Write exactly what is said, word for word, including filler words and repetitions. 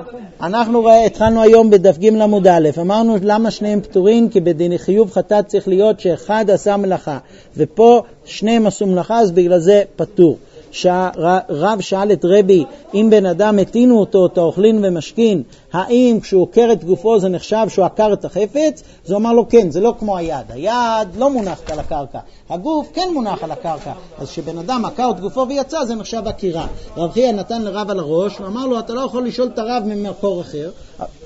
אנחנו התחלנו היום בדף ג' עמוד א', אמרנו למה שניהם פטורים, כי בדין חיוב חטאת צריך להיות שאחד עשה מלאכה, ופה שניהם עשו מלאכה, אז בגלל זה פטור. שהרב שאל את רבי, אם בן אדם מתינו אותו, את האוכלין ומשכין, האם כשהוא עוקר את גופו זה נחשב שהוא עקר את החפץ? אז הוא אמר לו כן, זה לא כמו היד, היד לא מונחת על הקרקע, הגוף כן מונח על הקרקע, אז שבן אדם עקר את גופו ויצא זה נחשב עקירה. רב חייא נתן לרב על הראש ואמר לו אתה לא יכול לשאול את הרב ממקור אחר,